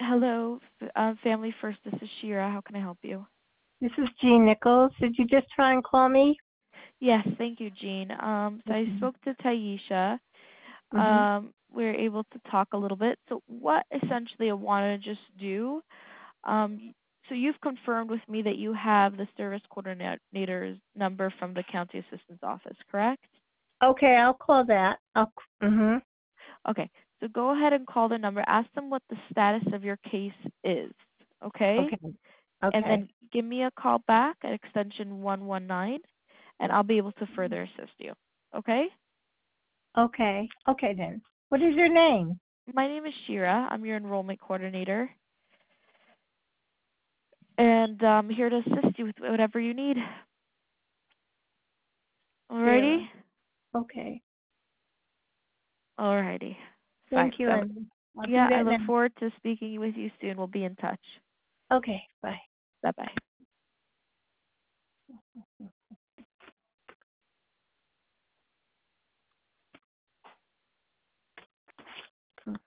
Hello, Family First. This is Shira. How can I help you? This is Jean Nichols. Did you just try and call me? Yes, thank you, Jean. So I Mhm. spoke to Taisha. Mhm. We were able to talk a little bit. So what essentially I want to just do, so you've confirmed with me that you have the service coordinator's number from the county assistant's office, correct? Okay, I'll call that. Mhm. Okay, so go ahead and call the number. Ask them what the status of your case is, okay? Okay. And Okay. then give me a call back at extension 119, and I'll be able to further assist you. Okay? Okay. Okay then. What is your name? My name is Shira. I'm your enrollment coordinator, and I'm here to assist you with whatever you need. Alrighty? Shira. Okay. Alrighty. Fine. Thank you, So, and I'll do yeah, I that look now. forward to speaking with you soon. We'll be in touch. Okay. Bye. Bye bye.